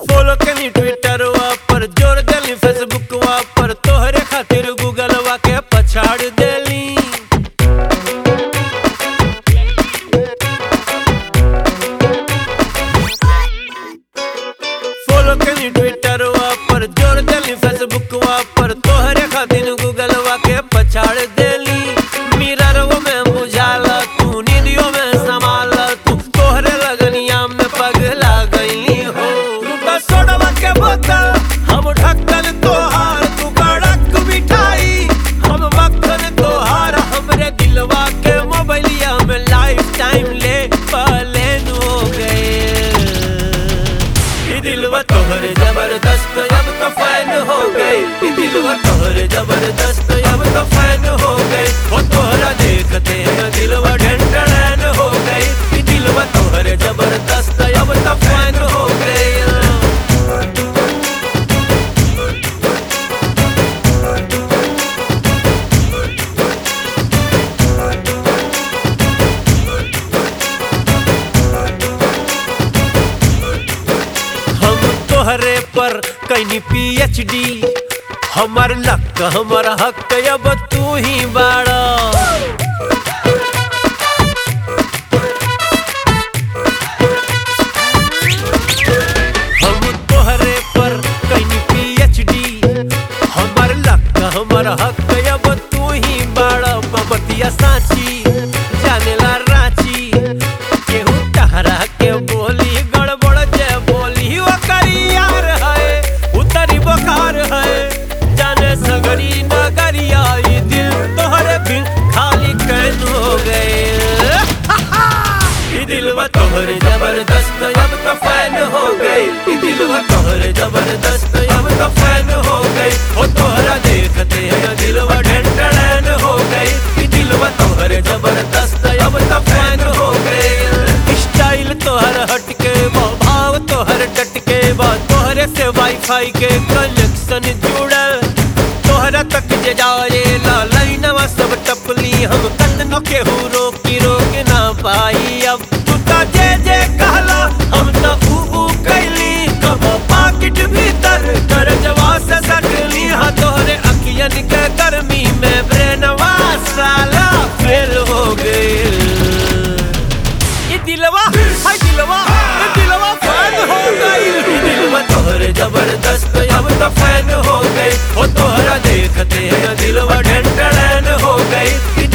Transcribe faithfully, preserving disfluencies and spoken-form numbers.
Follow कनी Twitter पर, जोड़ देली फेसबुक पर, तोहरे खातिर गूगल वा के पछाड़ देली। फॉलो कनी ट्विटर पर, जोड़ देली फेसबुक पर, तोहरे खातिर गूगल वा के पछाड़ देली। मिरर में बुझाल तू, नींदियों में संभाल तू, तोहरे लगनिया में पगला गईली हो। तू सोडवा के बोतल हम ढक्कन तोहार, तू कड़क मिठाई हम मक्खन तोहार, हमरे दिलवा के मोबाइलिया में लाइफ टाइम ले पलेन हो गए। दिलवा तोहरे जबरदस्त अब तो फैन हो गई, दिलवा तोहरे जबरदस्त अब तो फैन हो गई। वो तोहरा देखते हैं दिलवा ढंढन हो गई, दिलवा तोहरे जबरदस्त अब तो फैन हो गई। तोहरे पर कैनी पीएचडी, हमार लक हमार हक अब तू ही बाड़ा। हम तोहरे पर कैनी पीएचडी, हमार लक हमार हक अब तू ही बाड़ा। बबतिया साची जानेला रांची, केहू तहरा के बोली गड़बड़ जे बोली वो करियार है, उतरी बकार है। जाने सगरी नगरिया ये दिल तोहरे बिन खाली कैद हो गए। ये दिलवा तोहरे जबरदस्त अब तो फैन हो गई, ये दिलवा तोहरे जबरदस्त अब तो फैन हो गई। वो तोहरा देखते हैं दिलवा ढंढन हो गई, ये दिलवा तोहरे जबरदस्त अब तो फैन हो गई। स्टाइल तोहर हटके भाव तोहर डटके बा, तोहरे से वाईफाई के कनेक्शन जुड़ल। तोहरा तक जे जाए ला लाइनवा सब टपली, हम कतनो केहू रोकी रोक ना पाई। अब तू ता जे जे कहला हम तो ऊ ऊ कैली, कबो पाकिट भीतर कर जवा से सकली। हाँ तोहरे अखियन के गर्मी में ब्रेनवा साला फेल हो गए। ये दिलवा हाय दिलवा ये दिलवा फैन हो गई, दिलवा तोहरे जबरदस्त अब तो फैन हो गई। वो तोहरा देखते हैं दिलवा ढंढन हो गई।